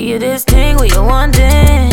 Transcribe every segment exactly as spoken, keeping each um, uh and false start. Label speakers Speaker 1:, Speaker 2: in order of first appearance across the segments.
Speaker 1: you this thing where you wanting.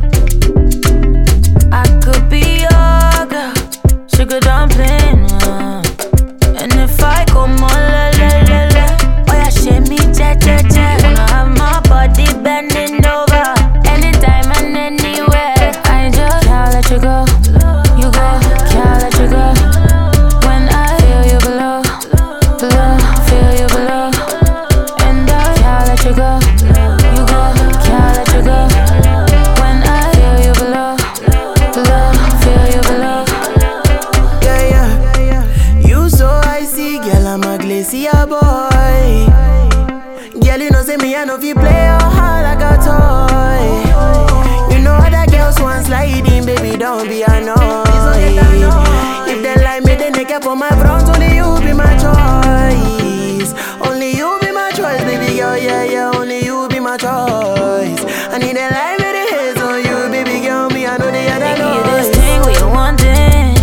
Speaker 1: I could be your girl, sugar dumpling. Uh. And if I come on, la la la la, oh yeah, shimmy, cha cha cha. Wanna have my body bending over, anytime and anywhere. I just can't let you go, you go, can't let you go. When I feel you below, below, feel you below, and I can't let you go, you go, can't let you go. When I feel you below, below, feel you below.
Speaker 2: Yeah, yeah, you so icy, girl, I'm a glacier boy. Girl, you know say me, I know if you play your heart like a toy. You know other girls want sliding, baby, don't be annoyed. If they like me, then they care for my front. Only you be my choice. Only you be my choice, baby girl, yeah, yeah. Only you be my choice. I need a life with the hands on you, baby girl. Me, I know the other
Speaker 1: Give you
Speaker 2: noise.
Speaker 1: this thing where you wanting.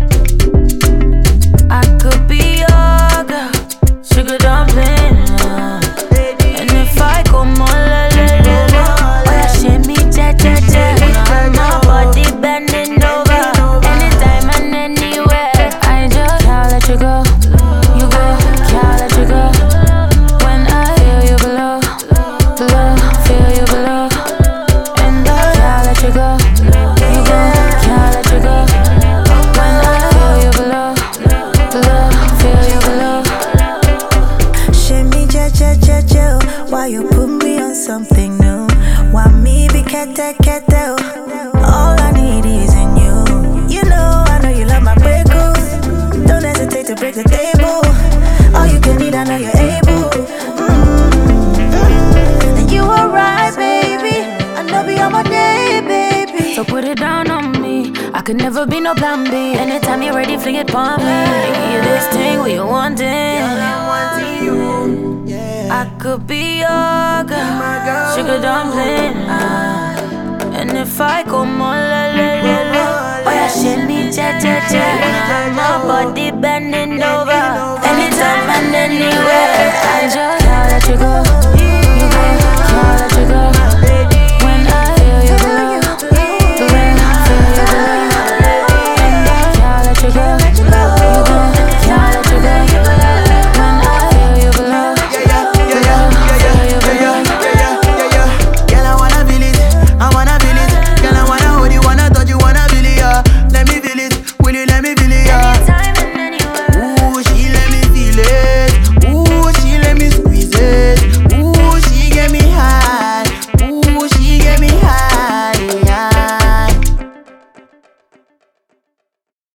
Speaker 1: I could be your girl, sugar dumpling. Uh. And if I come on, la la la la, oh yeah, shimmy, cha cha cha. Wanna have my body bending over, anytime and anywhere. I just can't let you go, you go, can't let you go. When I feel you below, below, feel you below, and I can't let you go, you go, can't let you go. When I feel you below, below, feel you below.
Speaker 3: Shimmy, cha cha cha cha. Why you put me on something new? Why me be kete kete? All I need is in you. You know, I know you love my breakers. Don't hesitate to break the table. All you can need, I know you're able. Mm-hmm. And you alright, baby. I know be on my day, baby.
Speaker 1: So put it down on me. I could never be no plan B. Anytime you're ready, fling it on me. Give you this thing where you wanting. I could be your girl, sugar dumpling. Uh. And if I come on, la la la la, oh yeah, shimmy, cha cha cha. Wanna have my body bending over, anytime and anywhere. I just can't let you go.